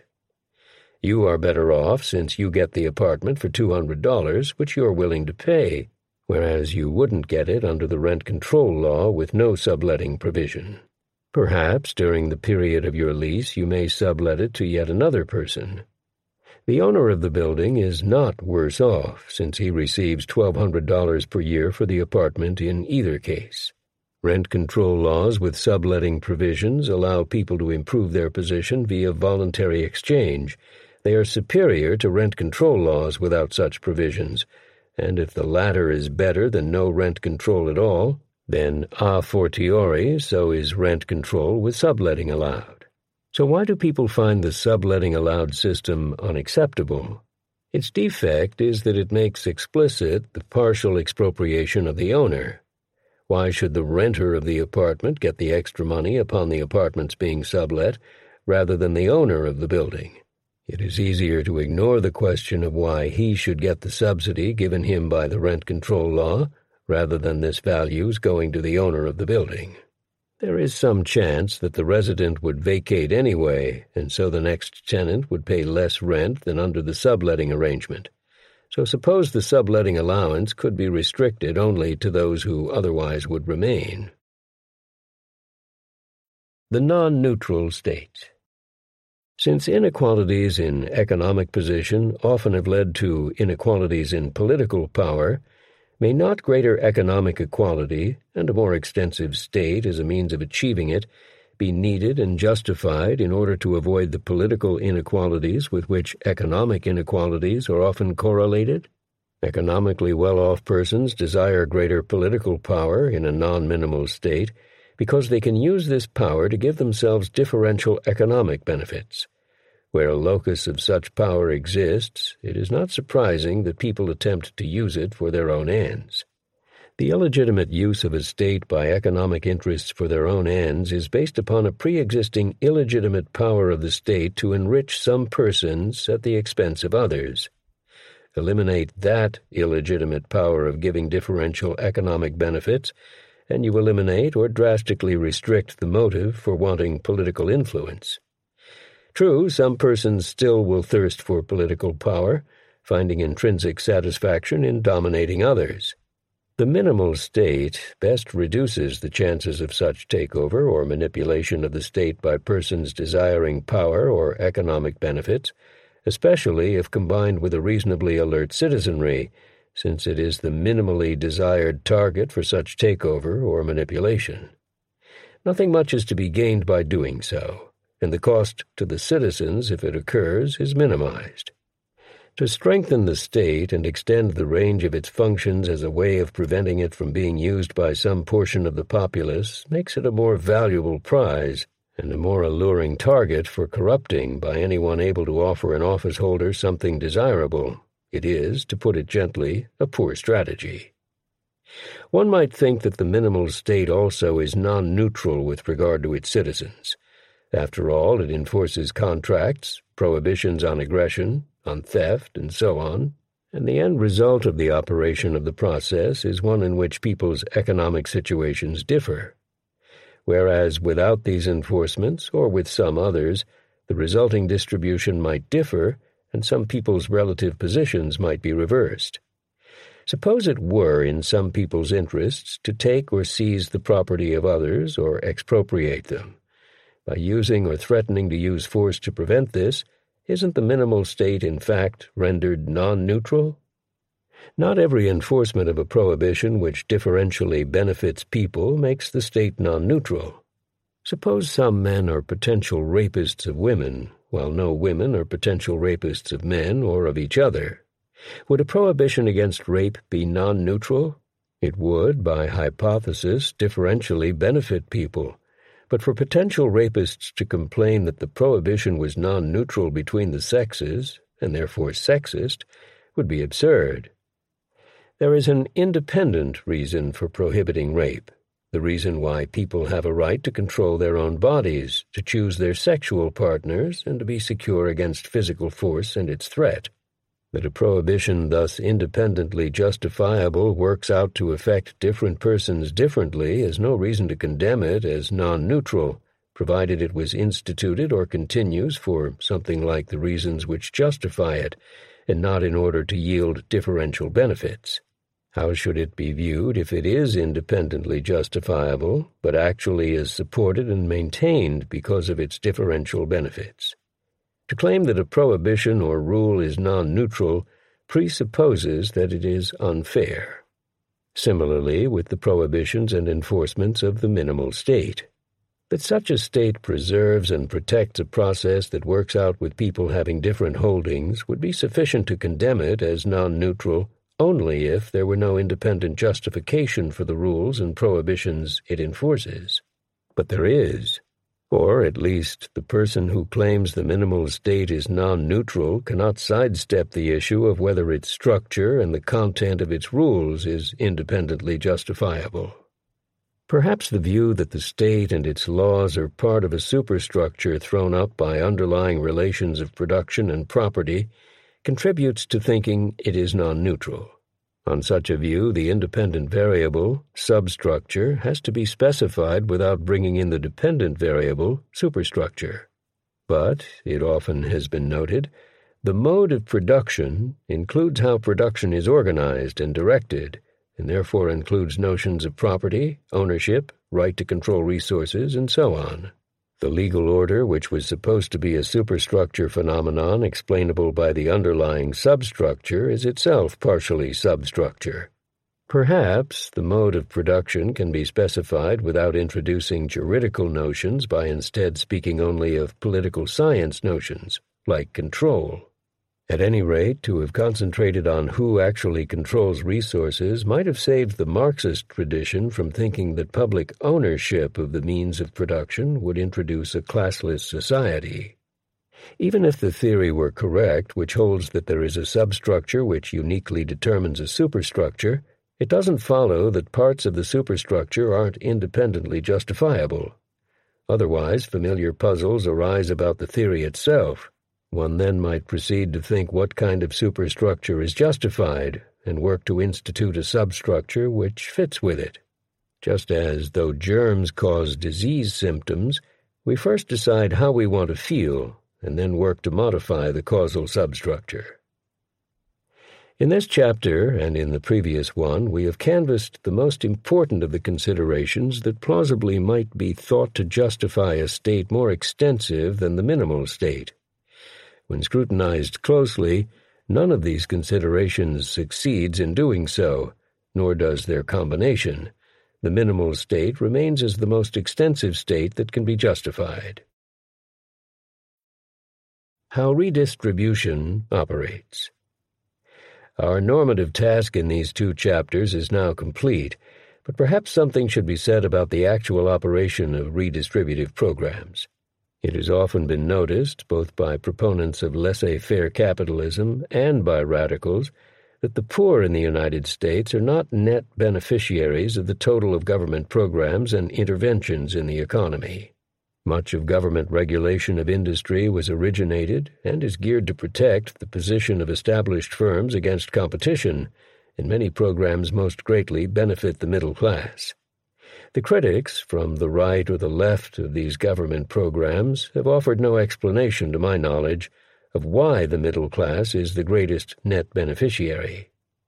You are better off since you get the apartment for two hundred dollars, which you are willing to pay, whereas you wouldn't get it under the rent control law with no subletting provision. Perhaps during the period of your lease you may sublet it to yet another person. The owner of the building is not worse off, since he receives twelve hundred dollars per year for the apartment in either case. Rent control laws with subletting provisions allow people to improve their position via voluntary exchange. They are superior to rent control laws without such provisions, and if the latter is better than no rent control at all, then a fortiori so is rent control with subletting allowed. So why do people find the subletting allowed system unacceptable? Its defect is that it makes explicit the partial expropriation of the owner. Why should the renter of the apartment get the extra money upon the apartment's being sublet, rather than the owner of the building? It is easier to ignore the question of why he should get the subsidy given him by the rent control law, rather than this value's going to the owner of the building. There is some chance that the resident would vacate anyway, and so the next tenant would pay less rent than under the subletting arrangement. So suppose the subletting allowance could be restricted only to those who otherwise would remain. The non-neutral state. Since inequalities in economic position often have led to inequalities in political power, may not greater economic equality, and a more extensive state as a means of achieving it, be needed and justified in order to avoid the political inequalities with which economic inequalities are often correlated? Economically well-off persons desire greater political power in a non-minimal state because they can use this power to give themselves differential economic benefits. Where a locus of such power exists, it is not surprising that people attempt to use it for their own ends. The illegitimate use of a state by economic interests for their own ends is based upon a pre-existing illegitimate power of the state to enrich some persons at the expense of others. Eliminate that illegitimate power of giving differential economic benefits, and you eliminate or drastically restrict the motive for wanting political influence. True, some persons still will thirst for political power, finding intrinsic satisfaction in dominating others. The minimal state best reduces the chances of such takeover or manipulation of the state by persons desiring power or economic benefits, especially if combined with a reasonably alert citizenry, since it is the minimally desired target for such takeover or manipulation. Nothing much is to be gained by doing so, and the cost to the citizens, if it occurs, is minimized. To strengthen the state and extend the range of its functions as a way of preventing it from being used by some portion of the populace makes it a more valuable prize and a more alluring target for corrupting by anyone able to offer an office holder something desirable. It is, to put it gently, a poor strategy. One might think that the minimal state also is non-neutral with regard to its citizens. After all, it enforces contracts, prohibitions on aggression, on theft, and so on, and the end result of the operation of the process is one in which people's economic situations differ. Whereas without these enforcements, or with some others, the resulting distribution might differ, and some people's relative positions might be reversed. Suppose it were in some people's interests to take or seize the property of others or expropriate them. By using or threatening to use force to prevent this, isn't the minimal state, in fact, rendered non-neutral? Not every enforcement of a prohibition which differentially benefits people makes the state non-neutral. Suppose some men are potential rapists of women, while no women are potential rapists of men or of each other. Would a prohibition against rape be non-neutral? It would, by hypothesis, differentially benefit people. But for potential rapists to complain that the prohibition was non-neutral between the sexes, and therefore sexist, would be absurd. There is an independent reason for prohibiting rape, the reason why people have a right to control their own bodies, to choose their sexual partners, and to be secure against physical force and its threat. That a prohibition thus independently justifiable works out to affect different persons differently is no reason to condemn it as non-neutral, provided it was instituted or continues for something like the reasons which justify it, and not in order to yield differential benefits. How should it be viewed if it is independently justifiable, but actually is supported and maintained because of its differential benefits? To claim that a prohibition or rule is non-neutral presupposes that it is unfair. Similarly with the prohibitions and enforcements of the minimal state. That such a state preserves and protects a process that works out with people having different holdings would be sufficient to condemn it as non-neutral only if there were no independent justification for the rules and prohibitions it enforces. But there is. Or, at least, the person who claims the minimal state is non-neutral cannot sidestep the issue of whether its structure and the content of its rules is independently justifiable. Perhaps the view that the state and its laws are part of a superstructure thrown up by underlying relations of production and property contributes to thinking it is non-neutral. On such a view, the independent variable, substructure, has to be specified without bringing in the dependent variable, superstructure. But, it often has been noted, the mode of production includes how production is organized and directed, and therefore includes notions of property, ownership, right to control resources, and so on. The legal order, which was supposed to be a superstructure phenomenon explainable by the underlying substructure, is itself partially substructure. Perhaps the mode of production can be specified without introducing juridical notions by instead speaking only of political science notions, like control. At any rate, to have concentrated on who actually controls resources might have saved the Marxist tradition from thinking that public ownership of the means of production would introduce a classless society. Even if the theory were correct, which holds that there is a substructure which uniquely determines a superstructure, it doesn't follow that parts of the superstructure aren't independently justifiable. Otherwise, familiar puzzles arise about the theory itself. One then might proceed to think what kind of superstructure is justified, and work to institute a substructure which fits with it. Just as, though germs cause disease symptoms, we first decide how we want to feel, and then work to modify the causal substructure. In this chapter, and in the previous one, we have canvassed the most important of the considerations that plausibly might be thought to justify a state more extensive than the minimal state. When scrutinized closely, none of these considerations succeeds in doing so, nor does their combination. The minimal state remains as the most extensive state that can be justified. How redistribution operates. Our normative task in these two chapters is now complete, but perhaps something should be said about the actual operation of redistributive programs. It has often been noticed, both by proponents of laissez-faire capitalism and by radicals, that the poor in the United States are not net beneficiaries of the total of government programs and interventions in the economy. Much of government regulation of industry was originated and is geared to protect the position of established firms against competition, and many programs most greatly benefit the middle class. The critics, from the right or the left of these government programs, have offered no explanation, to my knowledge, of why the middle class is the greatest net beneficiary.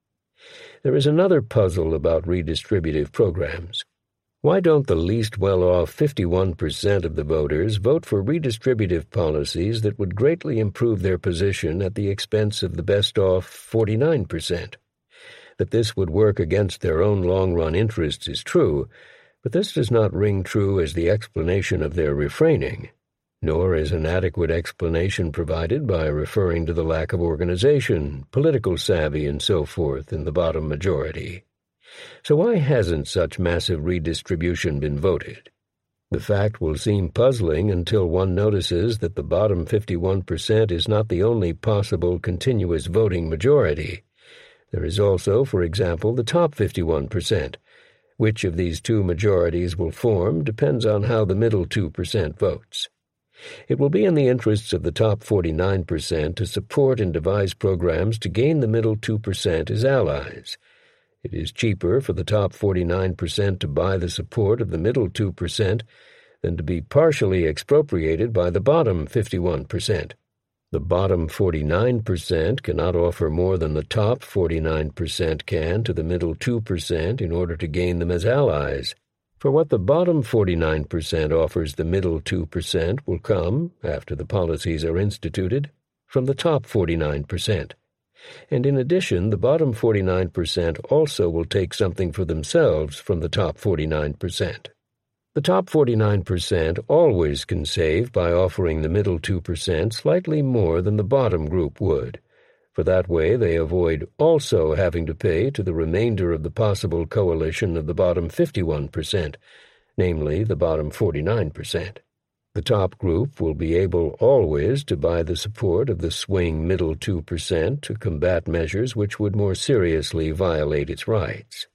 There is another puzzle about redistributive programs. Why don't the least well-off fifty-one percent of the voters vote for redistributive policies that would greatly improve their position at the expense of the best-off forty-nine percent? That this would work against their own long-run interests is true, but this does not ring true as the explanation of their refraining, nor is an adequate explanation provided by referring to the lack of organization, political savvy, and so forth in the bottom majority. So why hasn't such massive redistribution been voted? The fact will seem puzzling until one notices that the bottom fifty-one percent is not the only possible continuous voting majority. There is also, for example, the top fifty-one percent. Which of these two majorities will form depends on how the middle two percent votes. It will be in the interests of the top forty-nine percent to support and devise programs to gain the middle two percent as allies. It is cheaper for the top forty-nine percent to buy the support of the middle two percent than to be partially expropriated by the bottom fifty-one percent. The bottom forty-nine percent cannot offer more than the top forty-nine percent can to the middle two percent in order to gain them as allies. For what the bottom forty-nine percent offers the middle two percent will come, after the policies are instituted, from the top forty-nine percent. And in addition, the bottom forty-nine percent also will take something for themselves from the top forty-nine percent. The top forty-nine percent always can save by offering the middle two percent slightly more than the bottom group would, for that way they avoid also having to pay to the remainder of the possible coalition of the bottom fifty-one percent, namely the bottom forty-nine percent. The top group will be able always to buy the support of the swing middle two percent to combat measures which would more seriously violate its rights.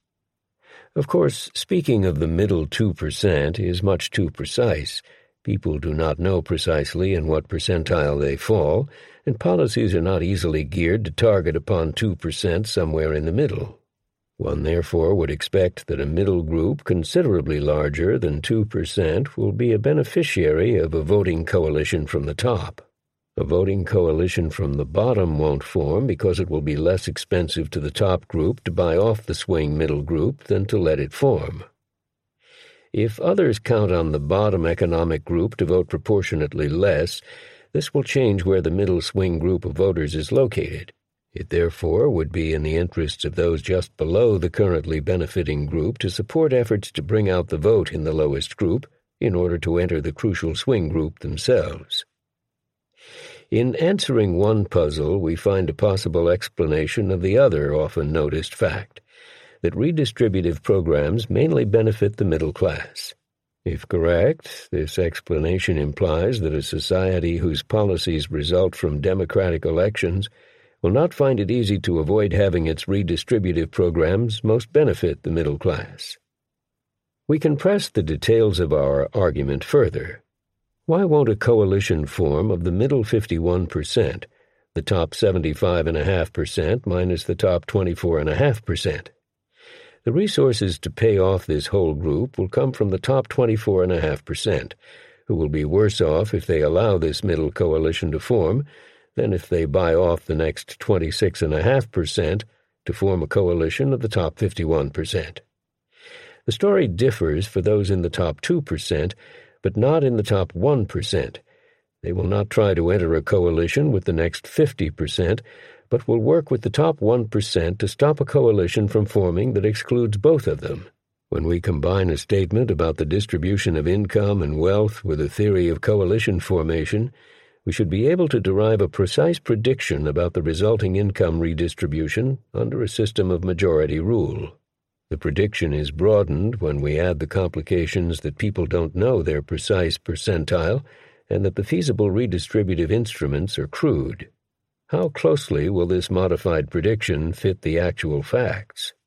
Of course, speaking of the middle two percent is much too precise. People do not know precisely in what percentile they fall, and policies are not easily geared to target upon two percent somewhere in the middle. One therefore would expect that a middle group considerably larger than two percent will be a beneficiary of a voting coalition from the top. A voting coalition from the bottom won't form because it will be less expensive to the top group to buy off the swing middle group than to let it form. If others count on the bottom economic group to vote proportionately less, this will change where the middle swing group of voters is located. It therefore would be in the interests of those just below the currently benefiting group to support efforts to bring out the vote in the lowest group in order to enter the crucial swing group themselves. In answering one puzzle, we find a possible explanation of the other often noticed fact, that redistributive programs mainly benefit the middle class. If correct, this explanation implies that a society whose policies result from democratic elections will not find it easy to avoid having its redistributive programs most benefit the middle class. We can press the details of our argument further. Why won't a coalition form of the middle fifty-one percent, the top seventy-five point five percent minus the top twenty-four point five percent? The resources to pay off this whole group will come from the top twenty-four point five percent, who will be worse off if they allow this middle coalition to form than if they buy off the next twenty-six point five percent to form a coalition of the top fifty-one percent. The story differs for those in the top two percent, but not in the top one percent. They will not try to enter a coalition with the next fifty percent, but will work with the top one percent to stop a coalition from forming that excludes both of them. When we combine a statement about the distribution of income and wealth with a theory of coalition formation, we should be able to derive a precise prediction about the resulting income redistribution under a system of majority rule. The prediction is broadened when we add the complications that people don't know their precise percentile and that the feasible redistributive instruments are crude. How closely will this modified prediction fit the actual facts?